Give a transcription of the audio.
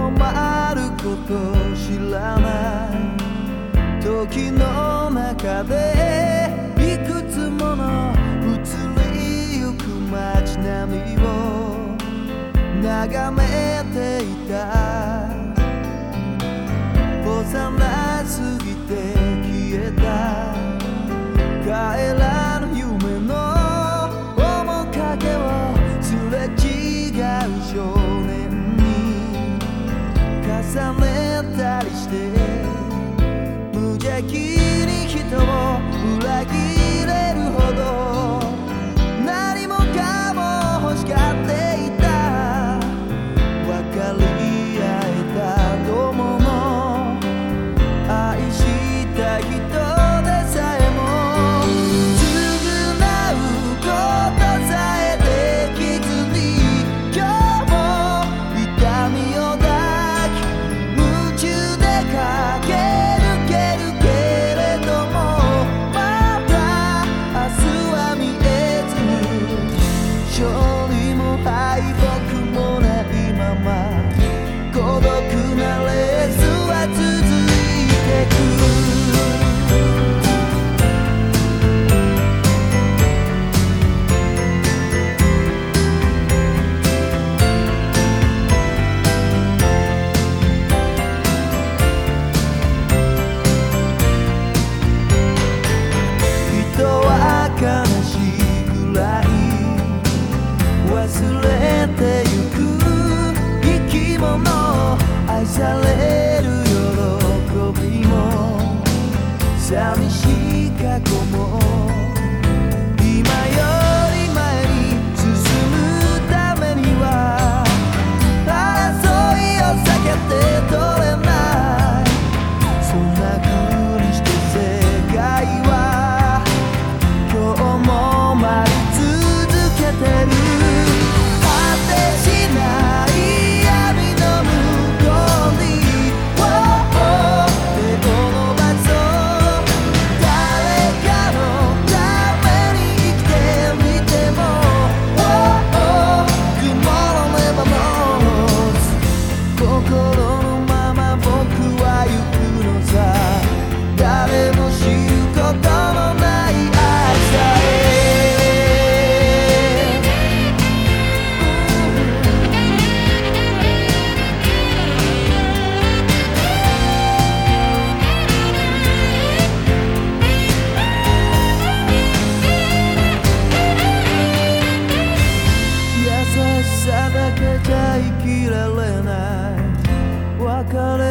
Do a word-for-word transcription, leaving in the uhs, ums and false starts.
止まること知らない時の中でいくつもの移りゆく街並みを眺めていた。幼すぎて消えた帰らぬ夢の面影をすれ違う少年に重ねたりして無邪気に人を裏切れるほど何もかも欲しがっていた。分かり合えた友も愛した人でさえも償うことさえできずに今日も痛みを抱き夢中で駆け抜けるけれどもまだ明日は見えずに勝利も敗北もないまま孤独なレースは続いてく。人は悲しいくらい忘れてゆく生き物愛される喜びも寂しい過去も今より前に進むためには争いを避けて取れない。そんな風にして世界は今日も舞い続けてる。果てしない闇の向こうに手を伸ばそう誰かのために生きてみても Tomorrow never knows 心のまま僕は行くのさ誰も知ることのない愛さえ優しさだけじゃ生きられない別れ